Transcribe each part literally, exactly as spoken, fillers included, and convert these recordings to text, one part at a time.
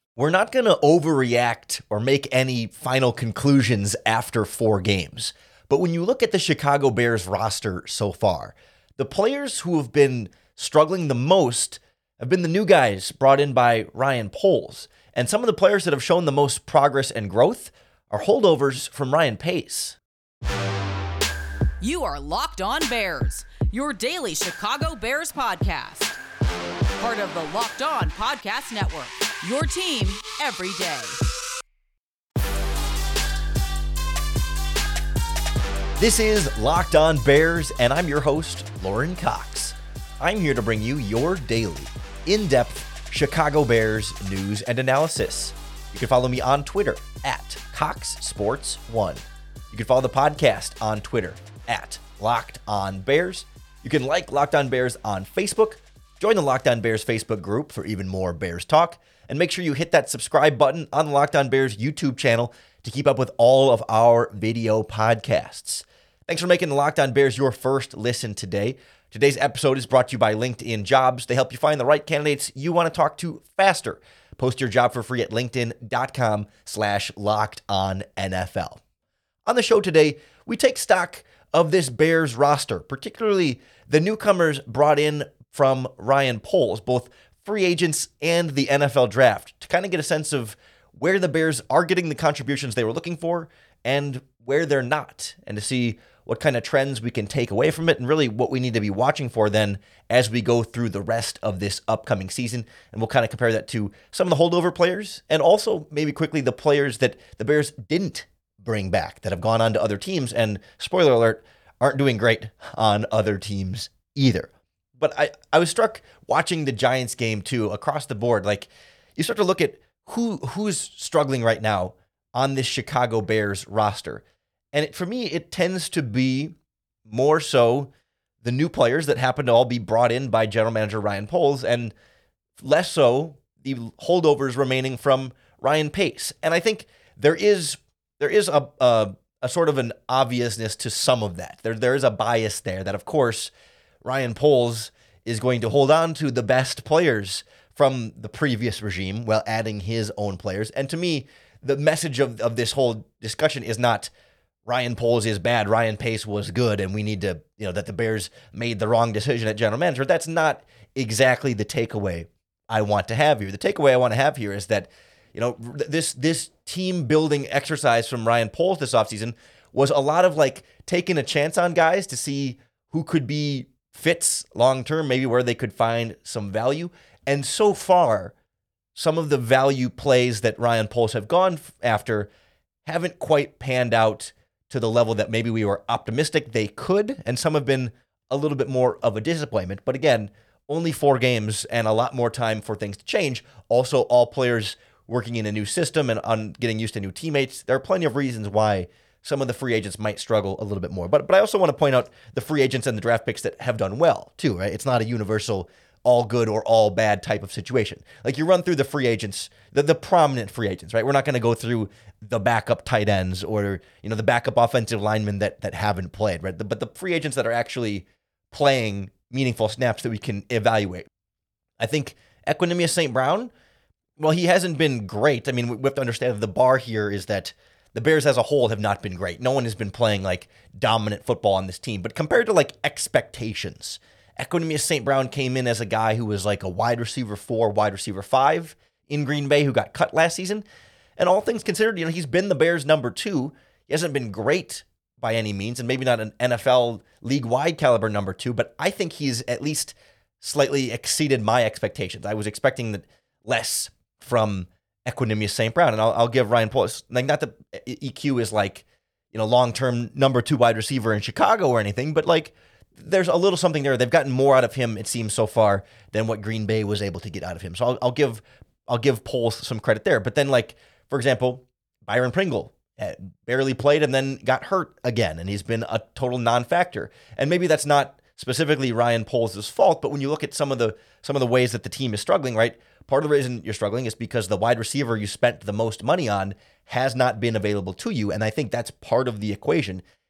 We're not going to overreact or make any final conclusions after four games. But when you look at the Chicago Bears roster so far, the players who have been struggling the most have been the new guys brought in by Ryan Poles. And some of the players that have shown the most progress and growth are holdovers from Ryan Pace. You are Locked On Bears, your daily Chicago Bears podcast. Part of the Locked On Podcast Network, your team every day. This is Locked On Bears, and I'm your host, Lauren Cox. I'm here to bring you your daily, in-depth Chicago Bears news and analysis. You can follow me on Twitter at Cox Sports one. You can follow the podcast on Twitter at Locked On Bears. You can like Locked On Bears on Facebook. Join the Locked On Bears Facebook group for even more Bears talk. And make sure you hit that subscribe button on the Locked On Bears YouTube channel to keep up with all of our video podcasts. Thanks for making the Locked On Bears your first listen today. Today's episode is brought to you by LinkedIn Jobs. They help you find the right candidates you want to talk to faster. Post your job for free at linkedin.com slash locked on NFL. On the show today, we take stock of this Bears roster, particularly the newcomers brought in from Ryan Poles, both free agents and the N F L draft, to kind of get a sense of where the Bears are getting the contributions they were looking for and where they're not, and to see what kind of trends we can take away from it and really what we need to be watching for then as we go through the rest of this upcoming season. And we'll kind of compare that to some of the holdover players and also maybe quickly the players that the Bears didn't bring back that have gone on to other teams and, spoiler alert, aren't doing great on other teams either. But I, I was struck watching the Giants game too, across the board. Like, you start to look at who who's struggling right now on this Chicago Bears roster. And it, for me, it tends to be more so the new players that happen to all be brought in by general manager Ryan Poles, and less so the holdovers remaining from Ryan Pace. And I think there is there is a, a, a sort of an obviousness to some of that. There There is a bias there that, of course, Ryan Poles is going to hold on to the best players from the previous regime while adding his own players. And to me, the message of, of this whole discussion is not Ryan Poles is bad, Ryan Pace was good, and we need to, you know, that the Bears made the wrong decision at general manager. That's not exactly the takeaway I want to have here. The takeaway I want to have here is that, you know, this this team building exercise from Ryan Poles this offseason was a lot of like taking a chance on guys to see who could be fits long-term, maybe where they could find some value. And so far, some of the value plays that Ryan Poles have gone after haven't quite panned out to the level that maybe we were optimistic they could, and some have been a little bit more of a disappointment. But again, only four games and a lot more time for things to change. Also, all players working in a new system and on getting used to new teammates. There are plenty of reasons why some of the free agents might struggle a little bit more. But but I also want to point out the free agents and the draft picks that have done well, too, right? It's not a universal all good or all bad type of situation. Like, you run through the free agents, the, the prominent free agents, right? We're not going to go through the backup tight ends or, you know, the backup offensive linemen that that haven't played, right? The, but the free agents that are actually playing meaningful snaps that we can evaluate. I think Equanimeous Saint Brown, well, he hasn't been great. I mean, we have to understand that the bar here is that the Bears as a whole have not been great. No one has been playing like dominant football on this team. But compared to like expectations, Equanimeous Saint Brown came in as a guy who was like a wide receiver four, wide receiver five in Green Bay who got cut last season. And all things considered, you know, he's been the Bears' number two. He hasn't been great by any means, and maybe not an N F L league-wide caliber number two, but I think he's at least slightly exceeded my expectations. I was expecting that less from Equanimeous Saint Brown, and I'll, I'll give Ryan Poles, like, not that E Q is like, you know, long-term number two wide receiver in Chicago or anything, but like, there's a little something there. They've gotten more out of him, it seems, so far than what Green Bay was able to get out of him. So I'll, I'll give I'll give Poles some credit there. But then, like, for example, Byron Pringle barely played and then got hurt again, and he's been a total non-factor. And maybe that's not specifically Ryan Poles' fault, but when you look at some of the some of the ways that the team is struggling, right? Part of the reason you're struggling is because the wide receiver you spent the most money on has not been available to you, and I think that's part of the equation.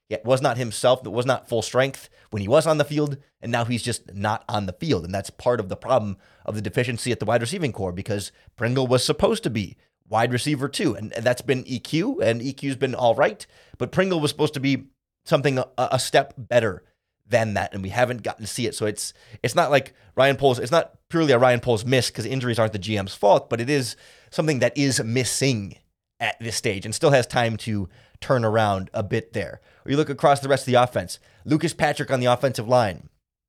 It was not himself, that was not full strength when he was on the field, and now he's just not on the field. And that's part of the problem of the deficiency at the wide receiving core, because Pringle was supposed to be wide receiver too, and that's been E Q, and E Q's been all right, but Pringle was supposed to be something a, a step better than that, and we haven't gotten to see it. So it's it's not like Ryan Poles, it's not purely a Ryan Poles miss, because injuries aren't the G M's fault, but it is something that is missing at this stage and still has time to turn around a bit there. Or you look across the rest of the offense, Lucas Patrick on the offensive line.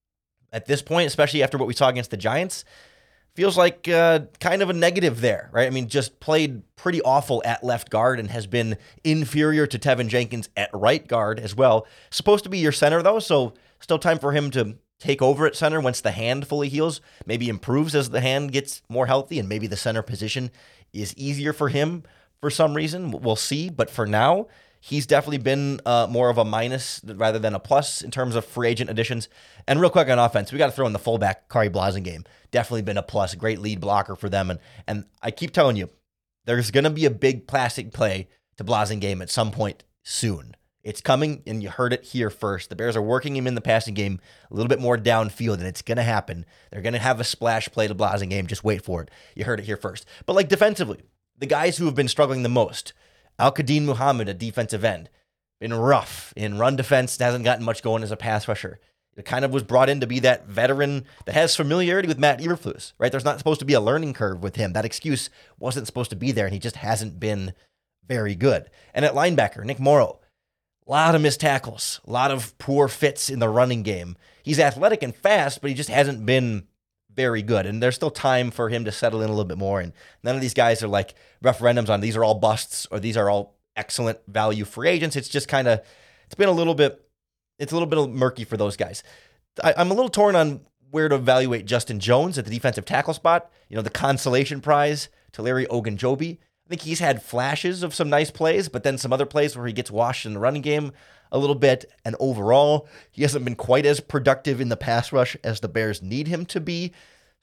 At this point, especially after what we saw against the Giants, feels like uh, kind of a negative there, right? I mean, just played pretty awful at left guard and has been inferior to Tevin Jenkins at right guard as well. Supposed to be your center, though, so still time for him to take over at center once the hand fully heals, maybe improves as the hand gets more healthy, and maybe the center position is easier for him for some reason. We'll see, but for now, he's definitely been uh, more of a minus rather than a plus in terms of free agent additions. And real quick on offense, we got to throw in the fullback, Kari Blasingame. Definitely been a plus, great lead blocker for them. And and I keep telling you, there's going to be a big plastic play to Blasingame at some point soon. It's coming, and you heard it here first. The Bears are working him in the passing game a little bit more downfield, and it's going to happen. They're going to have a splash play to Blasingame. Just wait for it. You heard it here first. But like defensively, the guys who have been struggling the most, Al-Qadim Muhammad, a defensive end, been rough in run defense, hasn't gotten much going as a pass rusher. It kind of was brought in to be that veteran that has familiarity with Matt Eberflus, right? There's not supposed to be a learning curve with him. That excuse wasn't supposed to be there, and he just hasn't been very good. And at linebacker, Nick Morrow, a lot of missed tackles, a lot of poor fits in the running game. He's athletic and fast, but he just hasn't been very good, and there's still time for him to settle in a little bit more, and none of these guys are like referendums on these are all busts or these are all excellent value free agents. It's just kind of, it's been a little bit, it's a little bit murky for those guys. I, I'm a little torn on where to evaluate Justin Jones at the defensive tackle spot. You know, the consolation prize to Larry Ogunjobi. I think he's had flashes of some nice plays, but then some other plays where he gets washed in the running game a little bit, and overall, he hasn't been quite as productive in the pass rush as the Bears need him to be.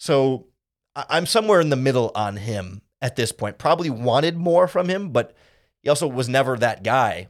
So I'm somewhere in the middle on him at this point. Probably wanted more from him, but he also was never that guy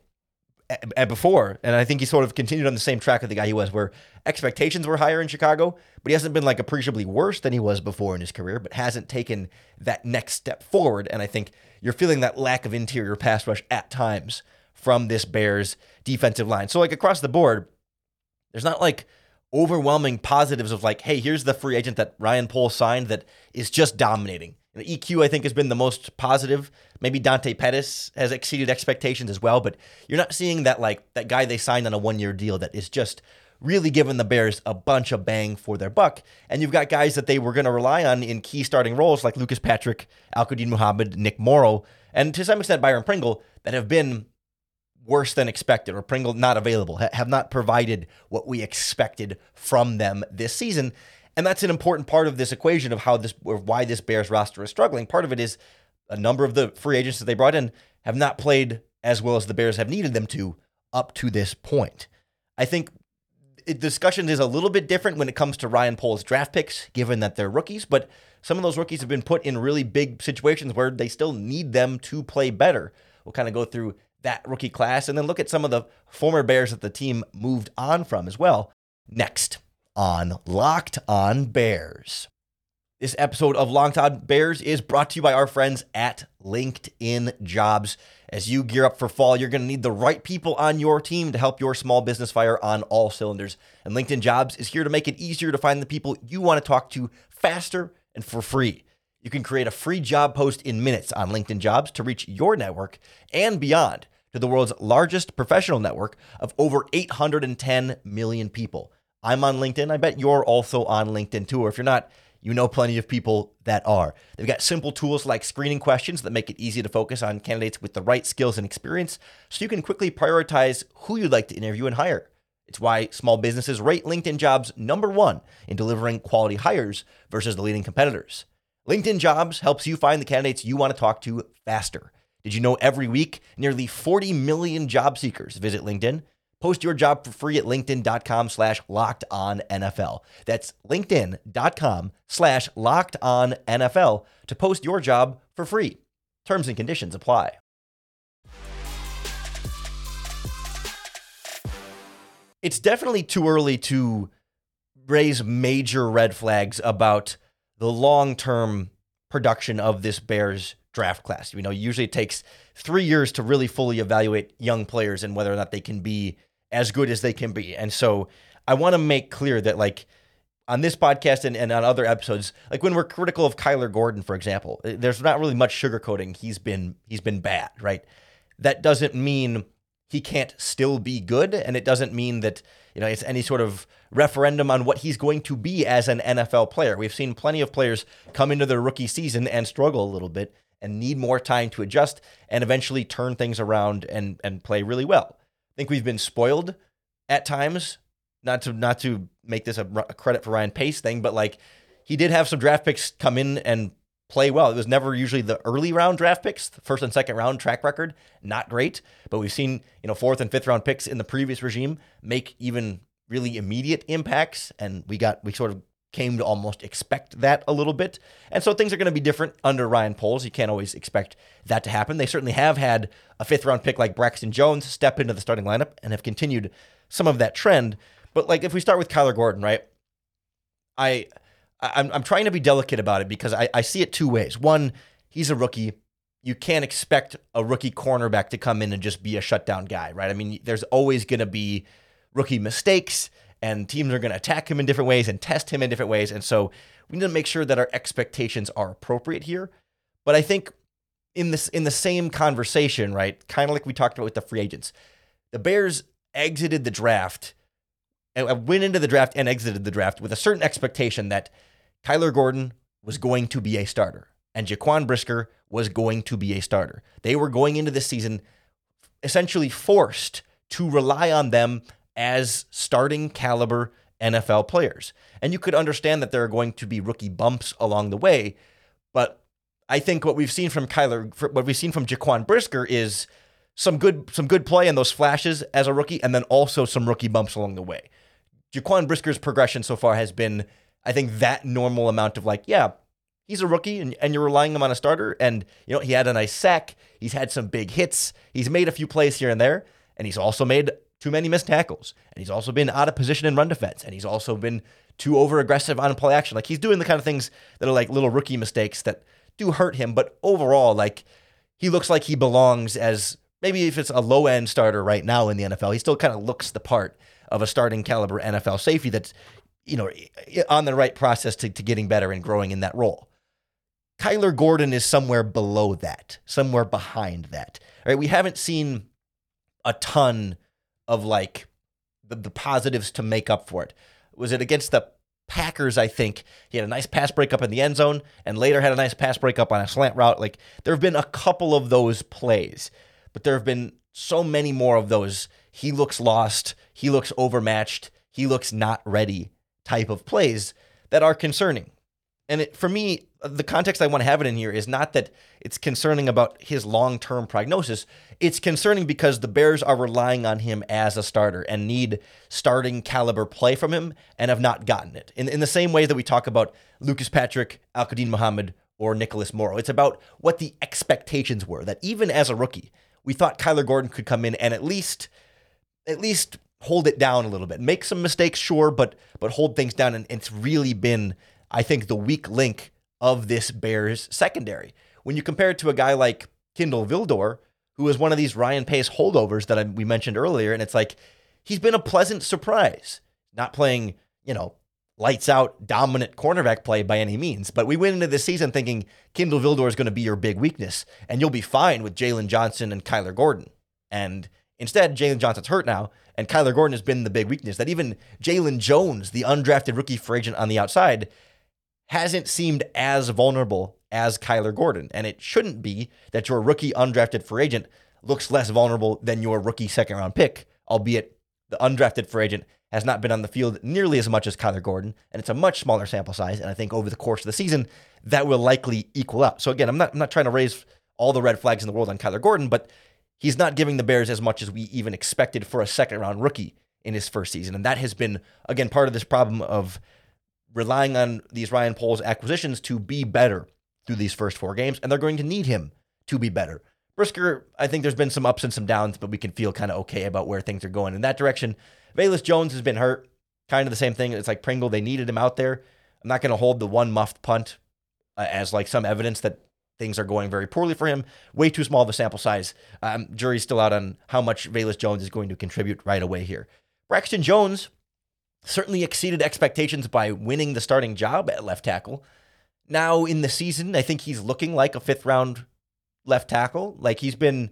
before, and I think he sort of continued on the same track of the guy he was, where expectations were higher in Chicago, but he hasn't been like appreciably worse than he was before in his career, but hasn't taken that next step forward, and I think you're feeling that lack of interior pass rush at times from this Bears defensive line. So like across the board, there's not like overwhelming positives of like, hey, here's the free agent that Ryan Poles signed that is just dominating. And E Q, I think, has been the most positive. Maybe Dante Pettis has exceeded expectations as well, but you're not seeing that like that guy they signed on a one-year deal that is just really giving the Bears a bunch of bang for their buck. And you've got guys that they were going to rely on in key starting roles like Lucas Patrick, Al-Qadim Muhammad, Nick Morrow, and to some extent Byron Pringle that have been worse than expected, or Pringle not available, have not provided what we expected from them this season. And that's an important part of this equation of how this, or why this Bears roster is struggling. Part of it is a number of the free agents that they brought in have not played as well as the Bears have needed them to up to this point. I think the discussion is a little bit different when it comes to Ryan Poles' draft picks, given that they're rookies, but some of those rookies have been put in really big situations where they still need them to play better. We'll kind of go through that rookie class and then look at some of the former Bears that the team moved on from as well next on Locked On Bears. This episode of Locked On Bears is brought to you by our friends at LinkedIn Jobs. As you gear up for fall, you're going to need the right people on your team to help your small business fire on all cylinders. And LinkedIn Jobs is here to make it easier to find the people you want to talk to faster and for free. You can create a free job post in minutes on LinkedIn Jobs to reach your network and beyond to the world's largest professional network of over eight hundred ten million people. I'm on LinkedIn. I bet you're also on LinkedIn too, or if you're not, you know plenty of people that are. They've got simple tools like screening questions that make it easy to focus on candidates with the right skills and experience so you can quickly prioritize who you'd like to interview and hire. It's why small businesses rate LinkedIn Jobs number one in delivering quality hires versus the leading competitors. LinkedIn Jobs helps you find the candidates you want to talk to faster. Did you know every week, nearly forty million job seekers visit LinkedIn? Post your job for free at linkedin.com slash locked on NFL. That's linkedin.com slash locked on NFL to post your job for free. Terms and conditions apply. it's definitely too early to raise major red flags about the long-term production of this Bears draft class. You know, usually it takes three years to really fully evaluate young players and whether or not they can be as good as they can be. And so I want to make clear that, like, on this podcast and, and on other episodes, like when we're critical of Kyler Gordon, for example, there's not really much sugarcoating. He's been he's been bad, right? That doesn't mean he can't still be good, and it doesn't mean that, you know, it's any sort of referendum on what he's going to be as an N F L player. We've seen plenty of players come into their rookie season and struggle a little bit and need more time to adjust and eventually turn things around and and play really well. I think we've been spoiled at times. Not to not to make this a, a credit for Ryan Pace thing, but like he did have some draft picks come in and play well. It was never usually the early round draft picks. The first and second round track record, not great. But we've seen, you know, fourth and fifth round picks in the previous regime make even really immediate impacts. And we got we sort of came to almost expect that a little bit. And so things are going to be different under Ryan Poles. You can't always expect that to happen. They certainly have had a fifth round pick like Braxton Jones step into the starting lineup and have continued some of that trend. But like if we start with Kyler Gordon, right? I, I'm I'm trying to be delicate about it because I, I see it two ways. One, he's a rookie. You can't expect a rookie cornerback to come in and just be a shutdown guy, right? I mean, there's always going to be rookie mistakes, and teams are going to attack him in different ways and test him in different ways. And so we need to make sure that our expectations are appropriate here. But I think in this in the same conversation, right, kind of like we talked about with the free agents, the Bears exited the draft. I went into the draft and exited the draft with a certain expectation that Kyler Gordon was going to be a starter and Jaquan Brisker was going to be a starter. They were going into this season essentially forced to rely on them as starting caliber N F L players. And you could understand that there are going to be rookie bumps along the way, but I think what we've seen from Kyler, what we've seen from Jaquan Brisker is some good some good play and those flashes as a rookie, and then also some rookie bumps along the way. Jaquan Brisker's progression so far has been, I think, that normal amount of like, yeah, he's a rookie and, and you're relying him on a starter. And, you know, he had a nice sack. He's had some big hits. He's made a few plays here and there. And he's also made too many missed tackles. And he's also been out of position in run defense. And he's also been too over aggressive on play action. Like he's doing the kind of things that are like little rookie mistakes that do hurt him. But overall, like he looks like he belongs as maybe if it's a low end starter right now in the N F L, he still kind of looks the part of a starting caliber N F L safety that's, you know, on the right process to, to getting better and growing in that role. Kyler Gordon is somewhere below that, somewhere behind that. Right? We haven't seen a ton of like the, the positives to make up for it. Was it against the Packers? I think he had a nice pass breakup in the end zone and later had a nice pass breakup on a slant route. Like there have been a couple of those plays, but there have been so many more of those. He looks lost. He looks overmatched. He looks not ready type of plays that are concerning. And it, for me, the context I want to have it in here is not that it's concerning about his long-term prognosis. It's concerning because the Bears are relying on him as a starter and need starting caliber play from him and have not gotten it. In, in the same way that we talk about Lucas Patrick, Al-Quadin Muhammad, or Nicholas Morrow. It's about what the expectations were, that even as a rookie, we thought Kyler Gordon could come in and at least at least hold it down a little bit. Make some mistakes, sure, but but hold things down. And it's really been, I think, the weak link of this Bears secondary. When you compare it to a guy like Kindle Vildor, who was one of these Ryan Pace holdovers that I, we mentioned earlier, and it's like, he's been a pleasant surprise. Not playing, you know, lights out, dominant cornerback play by any means, but we went into this season thinking Kindle Vildor is going to be your big weakness, and you'll be fine with Jalen Johnson and Kyler Gordon. And instead, Jalen Johnson's hurt now, and Kyler Gordon has been the big weakness. That even Jalen Jones, the undrafted rookie free agent on the outside, hasn't seemed as vulnerable as Kyler Gordon. And it shouldn't be that your rookie undrafted free agent looks less vulnerable than your rookie second-round pick, albeit the undrafted free agent has not been on the field nearly as much as Kyler Gordon, and it's a much smaller sample size, and I think over the course of the season, that will likely equal out. So again, I'm not I'm not trying to raise all the red flags in the world on Kyler Gordon, but he's not giving the Bears as much as we even expected for a second-round rookie in his first season. And that has been, again, part of this problem of relying on these Ryan Poles acquisitions to be better through these first four games, and they're going to need him to be better. Brisker, I think there's been some ups and some downs, but we can feel kind of okay about where things are going in that direction. Velus Jones has been hurt. Kind of the same thing. It's like Pringle. They needed him out there. I'm not going to hold the one muffed punt uh, as like some evidence that things are going very poorly for him. Way too small of a sample size. Um, jury's still out on how much Velus Jones is going to contribute right away here. Braxton Jones certainly exceeded expectations by winning the starting job at left tackle. Now in the season, I think he's looking like a fifth round left tackle. Like he's been,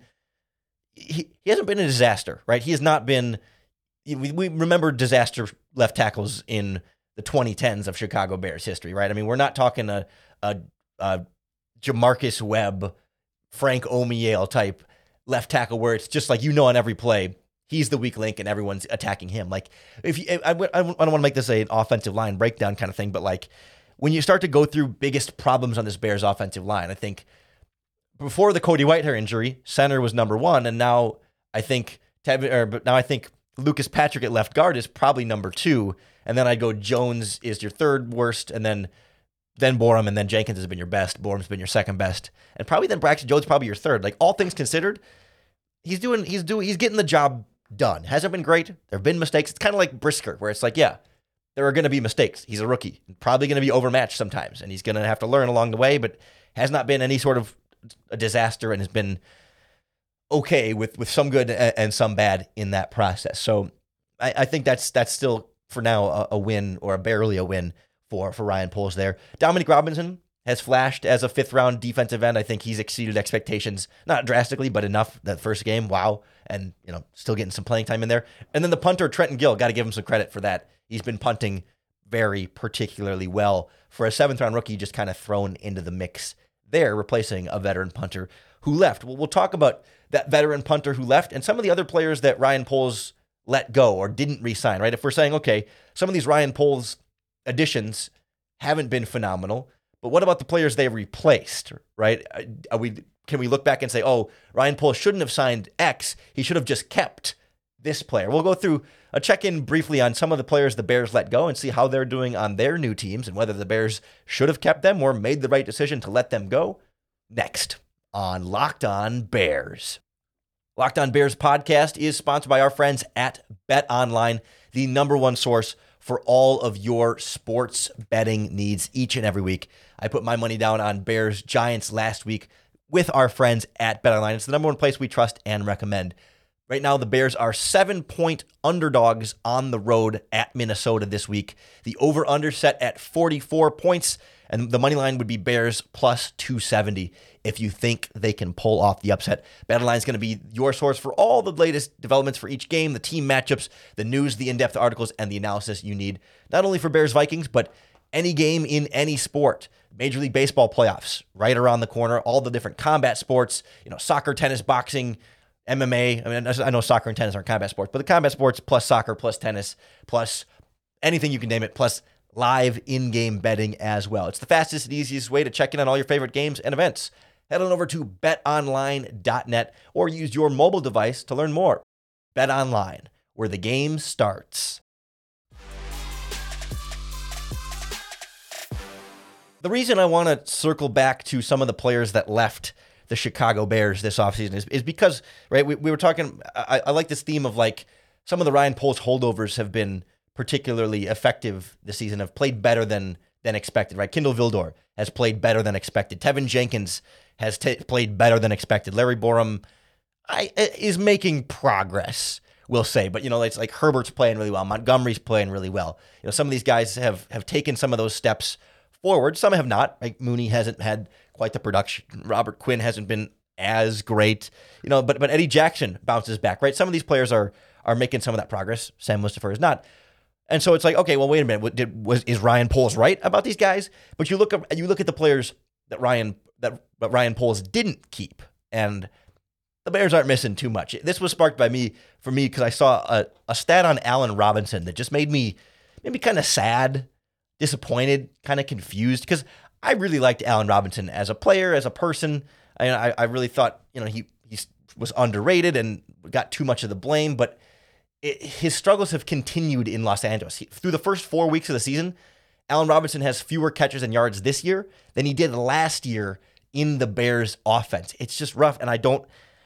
he, he hasn't been a disaster, right? He has not been, we, we remember disaster left tackles in the twenty tens of Chicago Bears history, right? I mean, we're not talking a, a, a Jamarcus Webb, Frank Omiel type left tackle where it's just like, you know, on every play, he's the weak link and everyone's attacking him. Like if you, I, I, I don't want to make this an offensive line breakdown kind of thing, but like when you start to go through biggest problems on this Bears offensive line, I think before the Cody Whitehair injury, center was number one, and now I think Tevin, or but now I think Lucas Patrick at left guard is probably number two, and then I'd go Jones is your third worst, and then then Borum, and then Jenkins has been your best. Borum's been your second best, and probably then Braxton Jones probably your third. Like all things considered, he's doing he's doing he's getting the job done. Hasn't been great. There have been mistakes. It's kind of like Brisker, where it's like, yeah, there are going to be mistakes. He's a rookie, probably going to be overmatched sometimes, and he's going to have to learn along the way. But has not been any sort of a disaster and has been okay with, with some good and some bad in that process. So I, I think that's that's still for now a, a win or a barely a win for, for Ryan Poles there. Dominic Robinson has flashed as a fifth round defensive end. I think he's exceeded expectations, not drastically, but enough that first game. Wow. And, you know, still getting some playing time in there. And then the punter, Trenton Gill, got to give him some credit for that. He's been punting very particularly well for a seventh round rookie, just kind of thrown into the mix there, replacing a veteran punter who left. Well, we'll talk about that veteran punter who left and some of the other players that Ryan Poles let go or didn't re-sign, right? If we're saying, okay, some of these Ryan Poles additions haven't been phenomenal, but what about the players they replaced, right? Are we, can we look back and say, oh, Ryan Poles shouldn't have signed X, he should have just kept this player? We'll go through a check-in briefly on some of the players the Bears let go and see how they're doing on their new teams and whether the Bears should have kept them or made the right decision to let them go. Next on Locked On Bears. Locked On Bears podcast is sponsored by our friends at BetOnline, the number one source for all of your sports betting needs each and every week. I put my money down on Bears Giants last week with our friends at BetOnline. It's the number one place we trust and recommend. Right now, the Bears are seven-point underdogs on the road at Minnesota this week. The over-under set at forty-four points, and the money line would be Bears plus two seventy if you think they can pull off the upset. BetOnline is going to be your source for all the latest developments for each game, the team matchups, the news, the in-depth articles, and the analysis you need, not only for Bears-Vikings, but any game in any sport. Major League Baseball playoffs right around the corner, all the different combat sports, you know, soccer, tennis, boxing, M M A. I mean, I know soccer and tennis aren't combat sports, but the combat sports plus soccer plus tennis plus anything you can name it, plus live in-game betting as well. It's the fastest and easiest way to check in on all your favorite games and events. Head on over to bet online dot net or use your mobile device to learn more. BetOnline, where the game starts. The reason I want to circle back to some of the players that left the Chicago Bears this offseason is, is because, right, we, we were talking, I, I like this theme of like some of the Ryan Poles holdovers have been particularly effective this season, have played better than than expected, right? Kindle Vildor has played better than expected. Tevin Jenkins has t- played better than expected. Larry Borum I, is making progress, we'll say, but you know, it's like Herbert's playing really well. Montgomery's playing really well. You know, some of these guys have, have taken some of those steps forward. Some have not. Like Mooney hasn't had quite the production. Robert Quinn hasn't been as great, you know, but but Eddie Jackson bounces back, right? Some of these players are are making some of that progress. Sam Mustipher is not. And so it's like, okay, well, wait a minute. What did was is Ryan Poles right about these guys? But you look at you look at the players that Ryan that but Ryan Poles didn't keep, and the Bears aren't missing too much. This was sparked by me for me because I saw a, a stat on Allen Robinson that just made me maybe kind of sad, disappointed, kind of confused, because I really liked Allen Robinson as a player, as a person. I, I, I really thought, you know, he, he was underrated and got too much of the blame, but it, his struggles have continued in Los Angeles. He, through the first four weeks of the season, Allen Robinson has fewer catches and yards this year than he did last year in the Bears offense. It's just rough, and I don't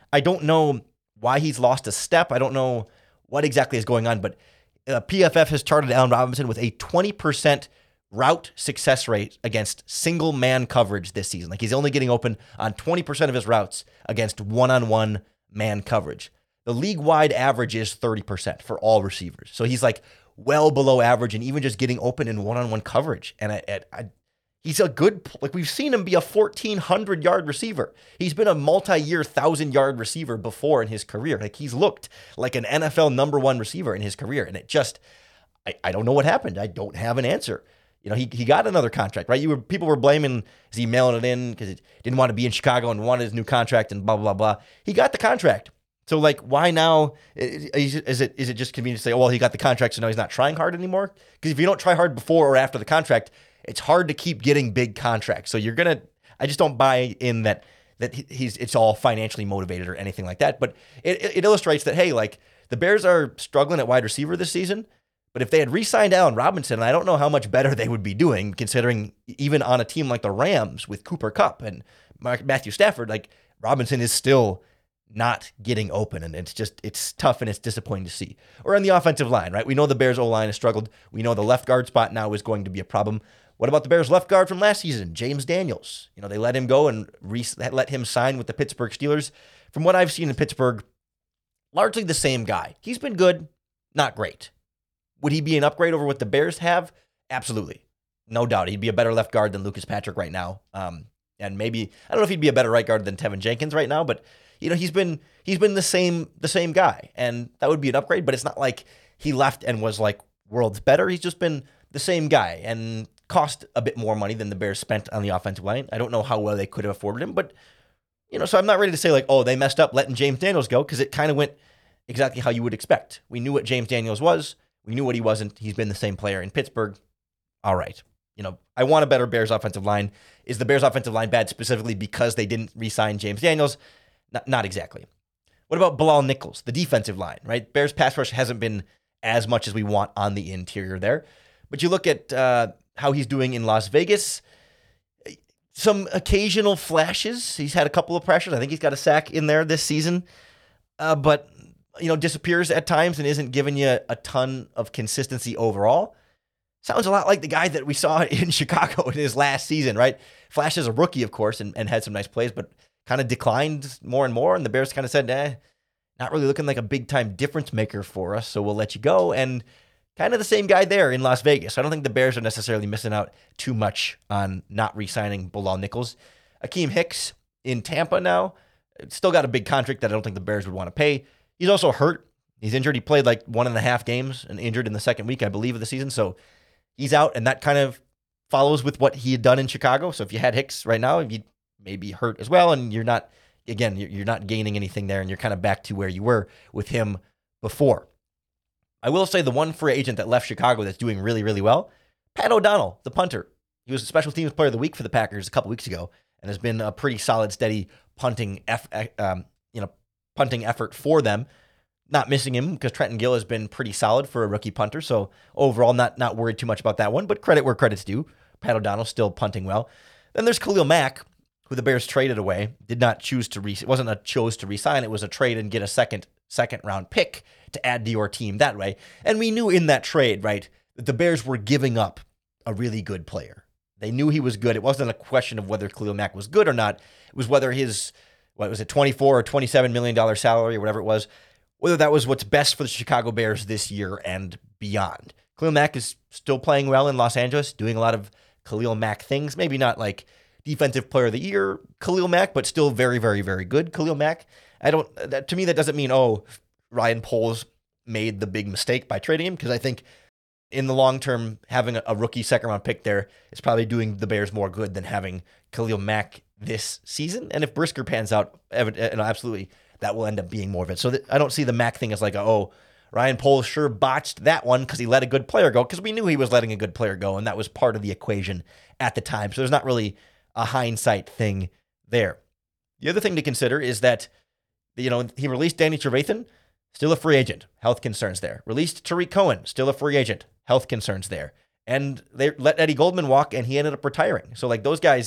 I don't know why he's lost a step. I don't know what exactly is going on, but uh, P F F has charted Allen Robinson with a twenty percent route success rate against single man coverage this season. Like he's only getting open on twenty percent of his routes against one-on-one man coverage. The league-wide average is thirty percent for all receivers. So he's like well below average and even just getting open in one-on-one coverage. And I, I, I, he's a good, like we've seen him be a fourteen hundred yard receiver. He's been a multi-year one thousand yard receiver before in his career. Like he's looked like an N F L number one receiver in his career. And it just, I, I don't know what happened. I don't have an answer. You know, he he got another contract, right? You were people were blaming, is he mailing it in because he didn't want to be in Chicago and wanted his new contract and blah, blah, blah. He got the contract. So, like, why now? Is it, is it is it just convenient to say, oh, well, he got the contract, so now he's not trying hard anymore? Because if you don't try hard before or after the contract, it's hard to keep getting big contracts. So you're going to, I just don't buy in that that he's it's all financially motivated or anything like that. But it, it illustrates that, hey, like, the Bears are struggling at wide receiver this season. But if they had re-signed Allen Robinson, I don't know how much better they would be doing, considering even on a team like the Rams with Cooper Kupp and Matthew Stafford, like Robinson is still not getting open, and it's just, it's tough and it's disappointing to see. Or on the offensive line, right? We know the Bears O-line has struggled. We know the left guard spot now is going to be a problem. What about the Bears left guard from last season, James Daniels? You know, they let him go and re- let him sign with the Pittsburgh Steelers. From what I've seen in Pittsburgh, largely the same guy. He's been good, not great. Would he be an upgrade over what the Bears have? Absolutely. No doubt. He'd be a better left guard than Lucas Patrick right now. Um, and maybe, I don't know if he'd be a better right guard than Tevin Jenkins right now, but you know, he's been he's been the same the same guy. And that would be an upgrade, but it's not like he left and was like worlds better. He's just been the same guy and cost a bit more money than the Bears spent on the offensive line. I don't know how well they could have afforded him, but you know, so I'm not ready to say like, oh, they messed up letting James Daniels go, because it kind of went exactly how you would expect. We knew what James Daniels was. We knew what he wasn't. He's been the same player in Pittsburgh. All right. You know, I want a better Bears offensive line. Is the Bears offensive line bad specifically because they didn't re-sign James Daniels? Not, not exactly. What about Bilal Nichols, the defensive line, right? Bears pass rush hasn't been as much as we want on the interior there. But you look at uh, how he's doing in Las Vegas, some occasional flashes. He's had a couple of pressures. I think he's got a sack in there this season. Uh, but you know, disappears at times and isn't giving you a ton of consistency overall. Sounds a lot like the guy that we saw in Chicago in his last season, right? Flash as a rookie, of course, and, and had some nice plays, but kind of declined more and more. And the Bears kind of said, eh, not really looking like a big-time difference maker for us, so we'll let you go. And kind of the same guy there in Las Vegas. I don't think the Bears are necessarily missing out too much on not re-signing Bilal Nichols. Akeem Hicks in Tampa now, still got a big contract that I don't think the Bears would want to pay. He's also hurt. He's injured. He played like one and a half games and injured in the second week, I believe, of the season. So he's out, and that kind of follows with what he had done in Chicago. So if you had Hicks right now, you'd maybe hurt as well, and you're not, again, you're not gaining anything there, and you're kind of back to where you were with him before. I will say the one free agent that left Chicago that's doing really, really well, Pat O'Donnell, the punter. He was a special teams player of the week for the Packers a couple weeks ago, and has been a pretty solid, steady punting F, um, you know, punting effort for them. Not missing him because Trenton Gill has been pretty solid for a rookie punter. So overall, not not worried too much about that one, but credit where credit's due. Pat O'Donnell still punting well. Then there's Khalil Mack, who the Bears traded away. Did not choose to re. It wasn't a chose to re-sign. It was a trade and get a second second round pick to add to your team that way. And we knew in that trade, right, that the Bears were giving up a really good player. They knew he was good. It wasn't a question of whether Khalil Mack was good or not. It was whether his, what was it, twenty-four or twenty-seven million dollars salary or whatever it was, whether that was what's best for the Chicago Bears this year and beyond. Khalil Mack is still playing well in Los Angeles, doing a lot of Khalil Mack things. Maybe not like defensive player of the year Khalil Mack, but still very, very, very good Khalil Mack. I don't, that, to me, that doesn't mean, oh, Ryan Poles made the big mistake by trading him, because I think in the long term, having a, a rookie second round pick there is probably doing the Bears more good than having Khalil Mack this season. And if Brisker pans out, absolutely, that will end up being more of it. So th- I don't see the Mack thing as like, a, oh, Ryan Poles sure botched that one because he let a good player go, because we knew he was letting a good player go, and that was part of the equation at the time. So there's not really a hindsight thing there. The other thing to consider is that, you know, he released Danny Trevathan, still a free agent, health concerns there. Released Tariq Cohen, still a free agent, health concerns there. And they let Eddie Goldman walk, and he ended up retiring. So like those guys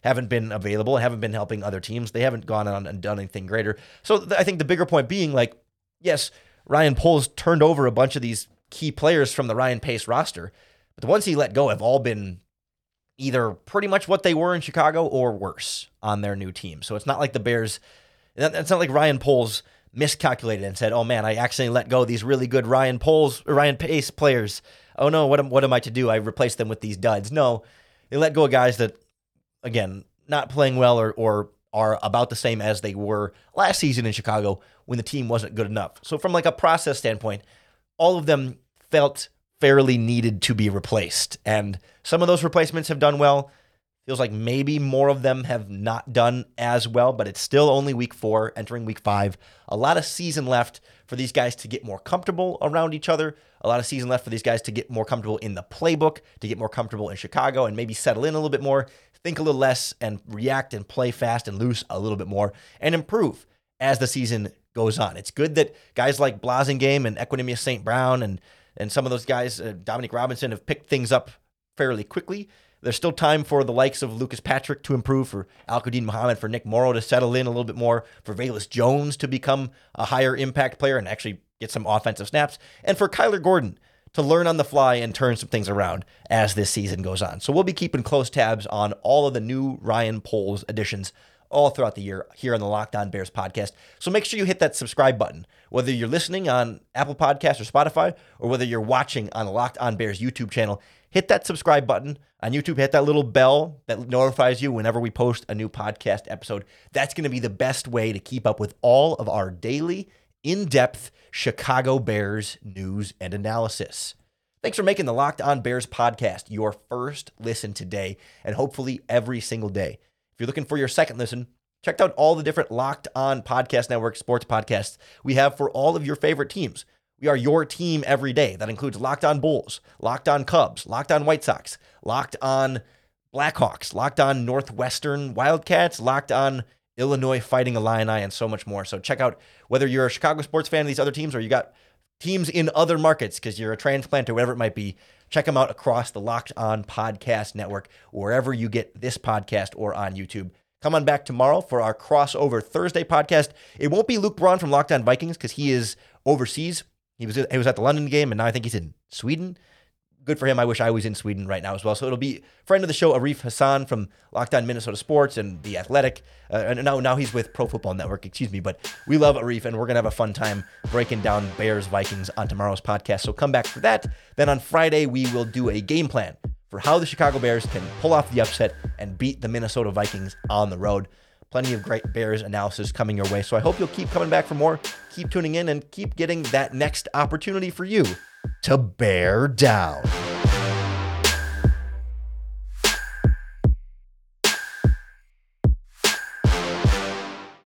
haven't been available, haven't been helping other teams. They haven't gone on and done anything greater. So th- I think the bigger point being like, yes, Ryan Poles turned over a bunch of these key players from the Ryan Pace roster, but the ones he let go have all been either pretty much what they were in Chicago or worse on their new team. So it's not like the Bears, it's not like Ryan Poles miscalculated and said, oh man, I accidentally let go of these really good Ryan Poles, Ryan Pace players. Oh no, what am, what am I to do? I replaced them with these duds. No, they let go of guys that, again, not playing well or, or are about the same as they were last season in Chicago when the team wasn't good enough. So from like a process standpoint, all of them felt fairly needed to be replaced. And some of those replacements have done well. Feels like maybe more of them have not done as well, but it's still only week four, entering week five. A lot of season left for these guys to get more comfortable around each other. A lot of season left for these guys to get more comfortable in the playbook, to get more comfortable in Chicago and maybe settle in a little bit more, think a little less, and react and play fast and loose a little bit more and improve as the season goes on. It's good that guys like Blasingame and Equanimeous Saint Brown and, and some of those guys, uh, Dominic Robinson, have picked things up fairly quickly. There's still time for the likes of Lucas Patrick to improve, for Al-Quadin Muhammad, for Nick Morrow to settle in a little bit more, for Velus Jones to become a higher impact player and actually get some offensive snaps, and for Kyler Gordon to learn on the fly and turn some things around as this season goes on. So we'll be keeping close tabs on all of the new Ryan Poles additions all throughout the year here on the Locked On Bears podcast. So make sure you hit that subscribe button, whether you're listening on Apple Podcasts or Spotify, or whether you're watching on the Locked On Bears YouTube channel. Hit that subscribe button on YouTube. Hit that little bell that notifies you whenever we post a new podcast episode. That's going to be the best way to keep up with all of our daily, in-depth Chicago Bears news and analysis. Thanks for making the Locked On Bears podcast your first listen today, and hopefully every single day. If you're looking for your second listen, check out all the different Locked On Podcast Network sports podcasts we have for all of your favorite teams. We are your team every day. That includes Locked On Bulls, Locked On Cubs, Locked On White Sox, Locked On Blackhawks, Locked On Northwestern Wildcats, Locked On Illinois Fighting Illini, and so much more. So check out whether you're a Chicago sports fan of these other teams or you got teams in other markets because you're a transplant or whatever it might be. Check them out across the Locked On Podcast Network, wherever you get this podcast or on YouTube. Come on back tomorrow for our crossover Thursday podcast. It won't be Luke Braun from Locked On Vikings because he is overseas. He was he was at the London game, and now I think he's in Sweden. Good for him. I wish I was in Sweden right now as well. So it'll be friend of the show, Arif Hassan from Locked On Minnesota Sports and The Athletic. Uh, and now, now he's with Pro Football Network, excuse me. But we love Arif, and we're going to have a fun time breaking down Bears Vikings on tomorrow's podcast. So come back for that. Then on Friday, we will do a game plan for how the Chicago Bears can pull off the upset and beat the Minnesota Vikings on the road. Plenty of great Bears analysis coming your way. So I hope you'll keep coming back for more. Keep tuning in and keep getting that next opportunity for you to bear down.